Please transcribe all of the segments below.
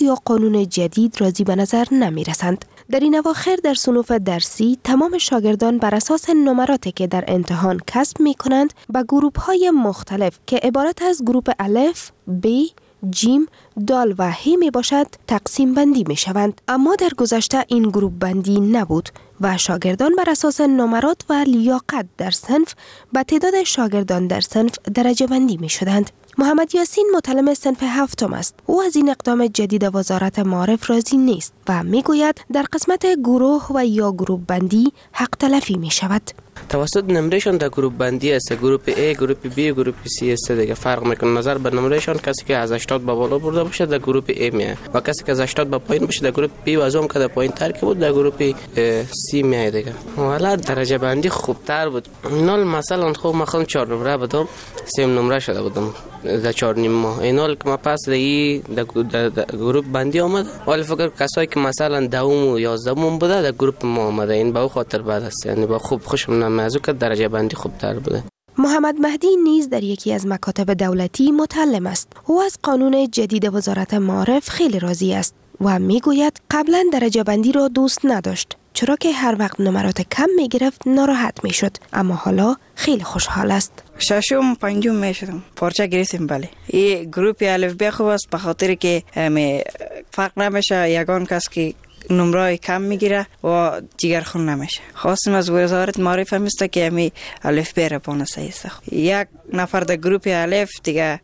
یا قانون جدید راضی به نظر نمی رسند. در این اواخر در صنوف درسی تمام شاگردان بر اساس نمراتی که در امتحان کسب می کنند به گروه‌های مختلف که عبارت از گروه الف، ب، جیم، دال و ه می باشد تقسیم بندی می شوند. اما در گذشته این گروه بندی نبود و شاگردان بر اساس نمرات و لیاقت در صنف به تعداد شاگردان در صنف درجه بندی می شدند. محمد یاسین متعلم صنف هفتم است. او از این اقدام جدید وزارت معارف راضی نیست و می گوید در قسمت گروه و یا گروه بندی حق تلفی می شود. توسط نمرهشان در گروه بندی است. گروه A، گروه B، گروه C است. دیگه فرق میکنه. نظر به نمرهشان کسی که از 80 به بالا برده باشه در گروه A میاد و کسی که از 80 به پایین باشه در گروه B و از اون که در پایین تر که بود در گروه C میاد دیگه. حالا درجه بندی خوبتر بود. نال مثلا خب من خودم 4 نمره بودم، 3 نمره شده بودم در 4 نیم ماه. اینال که ما پس در گروه بندی آمد. ولی فکر کسایی که مثلا دوم و 11 بوده در گروه ما آمده. این به خاطر بعد است. یعنی با خوب خوشم نمیاد که درجه بندی خوبتر بوده. محمد مهدی نیز در یکی از مکاتب دولتی متعلم است. او از قانون جدید وزارت معارف خیلی راضی است و میگوید قبلا درجه بندی را دوست نداشت، چرا که هر وقت نمرات کم می گرفت ناراحت می شد، اما حالا خیلی خوشحال است. ششم پنجم می شدم پارچه گرفتیم. بله این گروپ الف ب خوب است به خاطر که فرق نمیشه یگان کس که نمره کم میگیره و جگرخون نمیشه. خواستیم از وزارت معارف هم است که همی الف ب را بونسه است. یک نفر در گروپ الف دیگه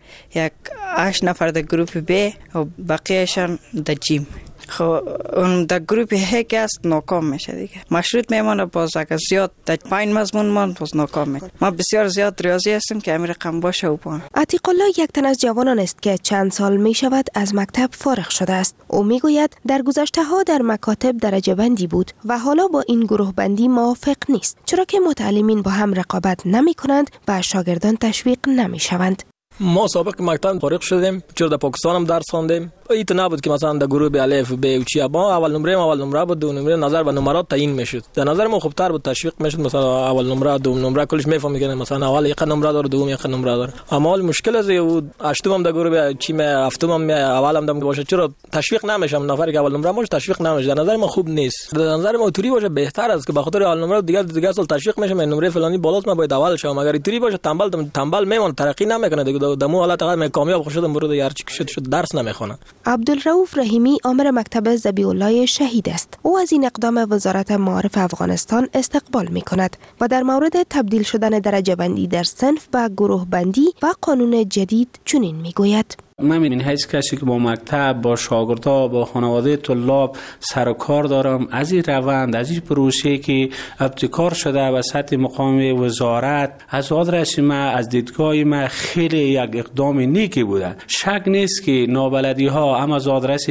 8 نفر در گروپ ب و بقیهشان در جیم. خب اون در گروپ هک است ناکام میشه دیگه. مشروط میمونه باز اگر زیاد در پایین مضمون مان باز ناکام میشه. ما بسیار زیاد ریاضی هستیم که امیر رقم باشه و پایین. عتیق الله یک تن از جوانان است که چند سال می شود از مکتب فارغ شده است. او می گوید در گذشته ها در مکاتب درجه بندی بود و حالا با این گروه بندی موافق نیست، چرا که متعلمین با هم رقابت نمی کنند و شاگردان تشویق نمی شوند. ما سابق مکتب فارغ شدیم، چرا در پاکستان هم درس خواندیم. ایت نبود که مثلا در گروه الف ب و چی با اول نمره بود، دو نمره نظر به نمرات تعیین میشد. در نظر ما خوبتر بود، تشویق میشد. مثلا اول نمره دوم نمره کلش میفهمید که مثلا اول یک نمره داره دوم یک نمره داره. اما مشکل از او هشتم هم در گروه چی می هفتم هم اول هم باشه، چرا تشویق نمیشم؟ نفری که اول نمره باشه تشویق نمیشه. در نظر ما خوب نیست. در نظر ما توری باشه بهتر است که به خاطر اول نمره دیگه سال تشویق میشه. من نمره فلانی بالاست ما باید اول شم. اگر توری باشه تنبل میمونه، ترقی نمیکنه دیگه. دمو حالت هر کامیاب شدم برو هر چی شد درس نمیخونه. عبدالرؤوف رحیمی آمر مکتب ذبیح الله شهید است. او از این اقدام وزارت معارف افغانستان استقبال می کند و در مورد تبدیل شدن درجه بندی در صنف به گروه بندی و قانون جدید چنین می گوید: من این هیچ کسی که با مکتب، با شاگردها، با خانواده طلاب سر و کار دارم، از این روند، از این پروسه که ابتکار شده و سطح مقام وزارت از آدرس ما، از دیدگاه ما خیلی یک اقدام نیکی بوده. شک نیست که نابلدی ها هم از آدرس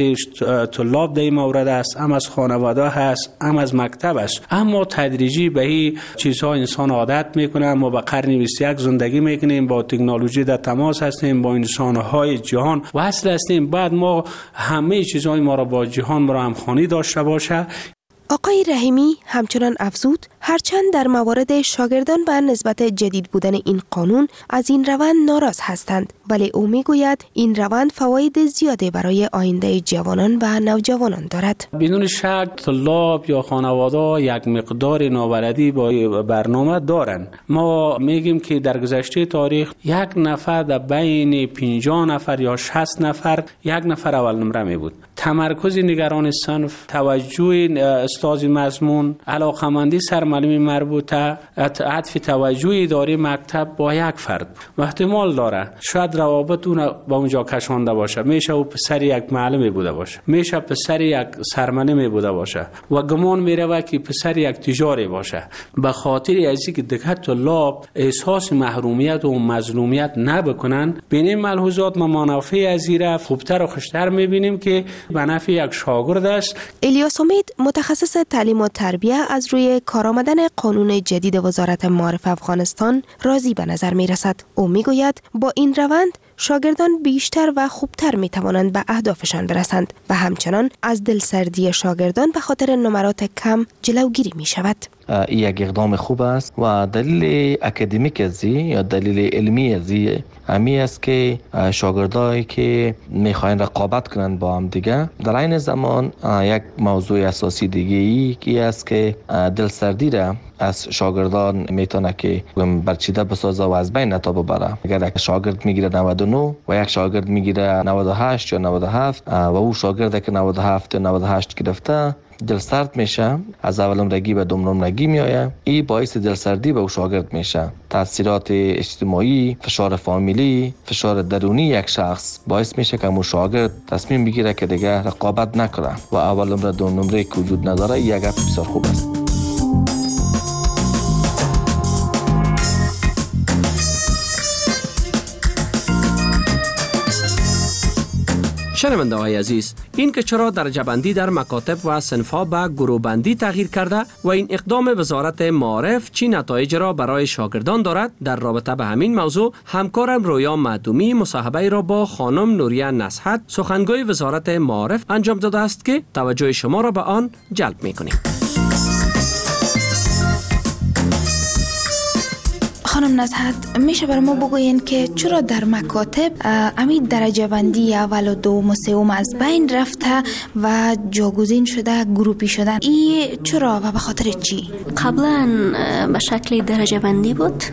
طلاب در این مورد است، هم از خانواده هست، هم از مکتب است. اما تدریجی به این چیزها انسان عادت میکنه. ما به قرن 21 زندگی میکنیم، با تکنولوژی در تماس هستیم، با انسانهای جهان وصل هستیم. بعد ما همه چیزهای ما را با جهان را همخوانی داشته باشه. آقای رحیمی همچنان افزود هرچند در موارد شاگردان به نسبت جدید بودن این قانون از این روند ناراض هستند، ولی او میگوید این روند فواید زیادی برای آینده جوانان و نوجوانان دارد. بدون شک طلاب یا خانواده یک مقدار نابلدی با برنامه دارن. ما میگیم که در گذشته تاریخ یک نفر در بین 50 نفر یا 60 نفر یک نفر اول نمره می بود. تمرکز نگران صنف، توجه استاد مضمون، علاقمندی سرمعلم مربوطه، عطف توجه اداره مکتب با یک فرد و احتمال داره شاید روابط اون با اونجا کشانده باشه. میشه او پسر یک معلم بوده باشه، میشه پسر یک سرمعلم بوده باشه و گمان میره که پسر یک تجاری باشه. به خاطر از اینکه دیگه طلاب احساس محرومیت و مظلومیت نبکنن، بین این ملحوظات ما منافع از ایره خوبتر و خوشتر میبینیم که به نفع یک شاگرد است. الیاس امید متخصص تعلیم و تربیه از روی کار آمدن قانون جدید وزارت معارف افغانستان راضی به نظر می رسد. او می گوید با این روند شاگردان بیشتر و خوبتر می توانند به اهدافشان برسند و همچنان از دلسردی شاگردان به خاطر نمرات کم جلوگیری می شود. این یک اقدام خوب است و دلیل اکادمیک ازی یا دلیل علمی ازی همی است که شاگردایی که میخواین رقابت کنند با هم دیگه، در این زمان یک موضوع اساسی دیگه ای که است که دلسردی را از شاگردان میتونه که برچیده بسازه و از بین نتا ببره. اگر یک شاگرد میگیره 99 و یک شاگرد میگیره 98 یا 97 و او شاگردی که 97 یا 98 گرفته دلسرد میشه، از اول نمرگی به دوم نمرگی میایه، این باعث دلسردی به او شاگرد میشه. تاثیرات اجتماعی، فشار فامیلی، فشار درونی یک شخص باعث میشه که اون شاگرد تصمیم بگیره که دیگه رقابت نکنه و اول نمره دوم نمره که وجود نداره. این یک بسیار خوب است. شنونده های عزیز، این که چرا درجه بندی در مکاتب و صنف‌ها به گروه بندی تغییر کرده و این اقدام وزارت معارف چی نتایج را برای شاگردان دارد، در رابطه به همین موضوع همکارم رویا معدومی مصاحبه را با خانم نوریه نصحت سخنگوی وزارت معارف انجام داده است که توجه شما را به آن جلب می‌کنیم. خانم نصحت، میشه برای ما بگوین که چرا در مکاتب امید درجه بندی اول و دوم و سوم از بین رفته و جاگزین شده گروپی شدن؟ این چرا و به خاطر چی؟ قبلا به شکل درجه بندی بود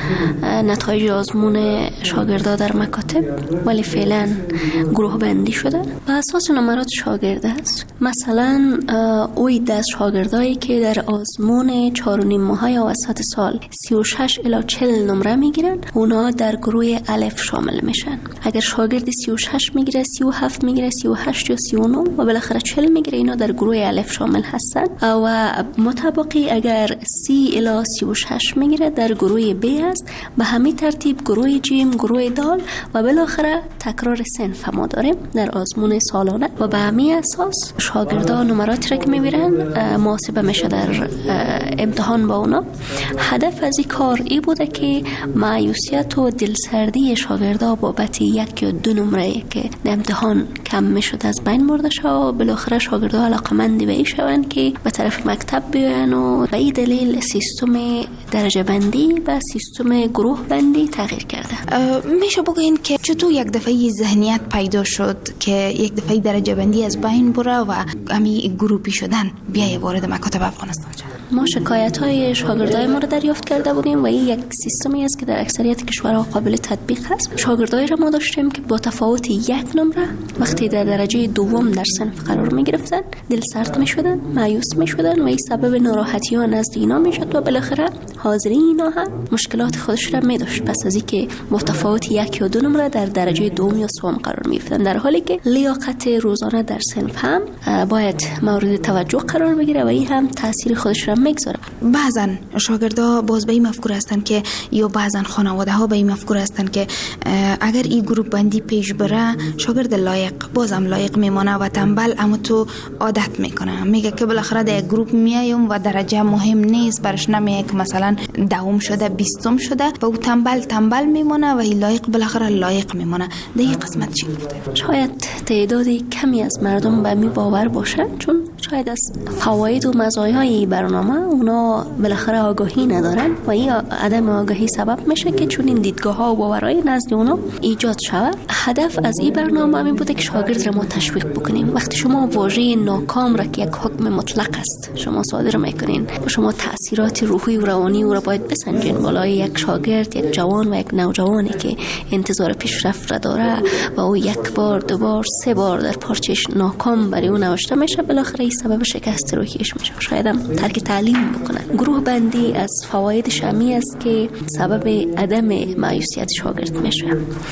نتایج آزمون شاگردا در مکاتب، ولی فعلا گروه بندی شده به اساس نمرات شاگرد است. مثلا اوی دست شاگردایی که در آزمون 4.5 ماهه یا وسط سال 36 الی 40 نمره میگیرن، اونا در گروه الف شامل میشن. اگر شاگرد 36 میگیره، 37 میگیره، 38 یا 39 و بالاخره 40 میگیره، اینا در گروه الف شامل هستن. و مطابقی اگر 30 الی 36 میگیره در گروه ب است. به همین ترتیب گروه جیم، گروه دال و بالاخره تکرار صنف ما داریم در آزمون سالانه و به همین اساس شاگردان نمرات را که میبرن محاسبه میشه در امتحان با اونا. هدف از این کار ای بوده که مایوسیت و دلسردی شاگردا بابت 1 یا 2 نمره که در امتحان کم میشد از بین برده شد و بالاخره شاگردا علاقمند به این شون که به طرف مکتب بیاین و به این دلیل سیستم درجه بندی و سیستم گروه بندی تغییر کرده. میشه بگین که چطور یک دفعه ذهنیت پیدا شد که یک دفعه درجه بندی از بین بره و امی گروپی شدن بیای وارد مکاتب افغانستان شد؟ ما شکایت های شاگردای ما رو دریافت کرده بودیم و این یک سیستمی است که در اکثریت کشورها قابل تطبیق هست. شاگردایی را ما داشتیم که با تفاوت 1 نمره وقتی در درجه دوم در صنف قرار می گرفتن دل سرد می شدن، مایوس می شدن و این سبب ناراحتی ها نزد اینا می شد و بالاخره حاضرین اینا هم مشکلات خودش را می داشت پس از اینکه با تفاوت 1 یا 2 نمره در درجه دوم یا سوم قرار می گرفتن، در حالی که لیاقت روزانه در صنف هم باید مورد توجه قرار بگیره و این هم تاثیر خودش را میگذاره. بعضن شاگردا باز به این مفکور هستن که یا بعضن خانواده ها به این مفکور هستن که اگر این گروپ بندی پیش بره شاگرد لایق بازم لایق میمونه و تنبل اما تو عادت میکنه، میگه که بالاخره در گروپ میایم و درجه مهم نیست برش، نمیگه که مثلا دوم شده 20م شده و او تنبل میمونه و این لایق بالاخره لایق میمونه. در این قسمت چی گفته؟ شاید تعداد کمی از مردم به می باور باشه، چون شاید از فواید و مزایای برنامه اونا بالاخره آگاهی ندارن و این عدم آگاهی سبب میشه که چون این دیدگاه ها و باورهای نزد اونا ایجاد شود. هدف از این برنامه می بوده که شاگرد را ما تشویق بکنیم. وقتی شما واژه ناکام را که یک حکم مطلق است شما صادر میکنین و شما تاثیرات روحی و روانی او را باید بسنجین بالای یک شاگرد، یک جوان و یک نوجوانی که انتظار پیشرفت را داره و او 1 بار 2 بار 3 بار در پارچش ناکام برای اون نوشته میشه، بالاخره این سبب شکست روحیش میشه، شاید هم ترک تعلیم بکنه. گروه بندی از فوایدش همی است که سبب عدم مایوسیت شاگرد میشه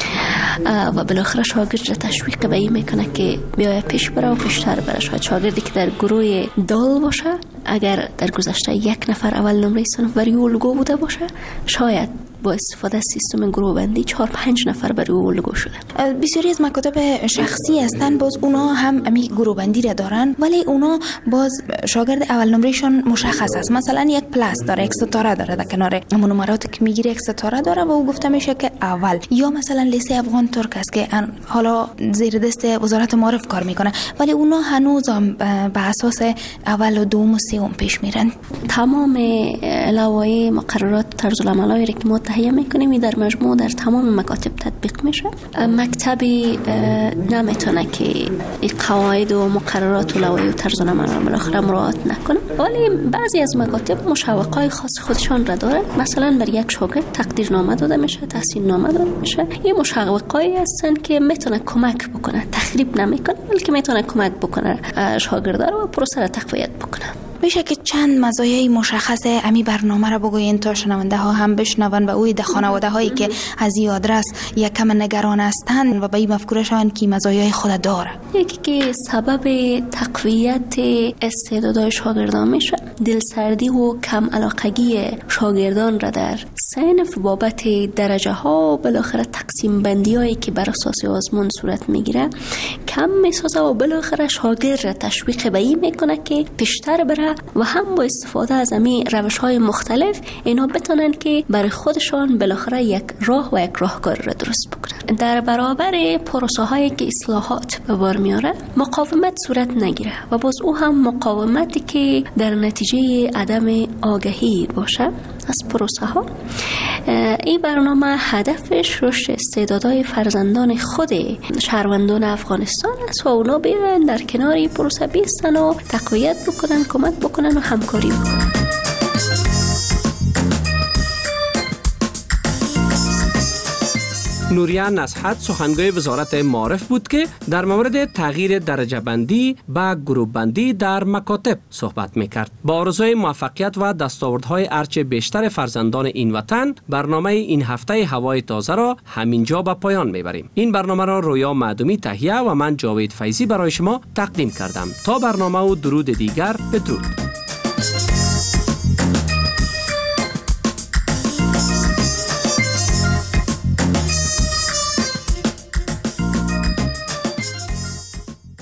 و بالاخره شاگرد را تشویق به این میکنه که بیای پیش بره و پیشتر بره. شاید شاگردی که در گروه دال باشه اگر در گذشته 1 نفر اول نمره صنف بری الگو بوده باشه، شاید با استفاده از سیستم گروه بندی 4-5 نفر برای او الگو شده. بسیاری از مکاتب شخصی هستن، باز اونا هم امی گروه بندی را دارن، ولی اونا باز شاگرد اول نمرهشون مشخص است. مثلا یک پلاس داره، یک ستاره داره در کنار همون نمرات که میگیره، یک ستاره داره و او گفته میشه که اول. یا مثلا لیسه افغان ترک است که حالا زیر دست وزارت معارف کار میکنه، ولی اونا هنوز به اساس اول و دوم و سوم پیش میرن. تمام لوایح مقررات طرز العملایی که ما تهیه میکنیم در مجموع در تمام مکاتب تطبیق میشه. مکتبی نمیتونه که این قواعد و مقررات و لوایح و طرز العمل را بالاخره مراعات نکنه، ولی بعضی از مکاتب مشوقات خاص خودشان را داره. مثلا بر یک شاگرد تقدیرنامه داده میشه، تحصیل نامه داده میشه. این مشوقاتی هستن که میتونه کمک بکنه، تخریب نمیکنه، بلکه میتونه کمک بکنه شاگردا رو پروسه را تقویت بکنه. میشه که چند مزایای مشخص امی برنامه را بگوین تا شنونده ها هم بشنون و اوی ده خانواده هایی که از این آدرس یک کم نگران هستند و به این مفکوره شوند که مزایای خود داره. یکی که سبب تقویت استعدادهای شاگردان میشه، دلسردی و کم علاقگی شاگردان را در صنف بابت درجه ها و بالاخره تقسیم بندی هایی که بر اساس آزمون صورت میگیره کم میسازه و بالاخره شاگرد را تشویق به این میکنه که پیشتر بره و هم با استفاده از امی روش‌های مختلف اینا بتونن که برای خودشان بالاخره یک راه و یک راهکار را درست بکنن. در برابر پروسه‌هایی که اصلاحات به بار میاره مقاومت صورت نگیره و باز او هم مقاومتی که در نتیجه عدم آگاهی باشه از پروسه ها. این برنامه هدفش رشد استعدادهای فرزندان خود شهروندان افغانستان است و اونا بیان در کنار این پروسه بیستن و تقویت بکنن، کمک بکنن و همکاری بکنن. نوریه نصحت سخنگوی وزارت معارف بود که در مورد تغییر درجه بندی و گروه بندی در مکاتب صحبت میکرد. با آرزوی موفقیت و دستاوردهای ارچه بیشتر فرزندان این وطن، برنامه این هفته هوای تازه را همینجا به پایان میبریم. این برنامه را رویا معدومی تهیه و من جاوید فیضی برای شما تقدیم کردم. تا برنامه و درود دیگر، بدرود.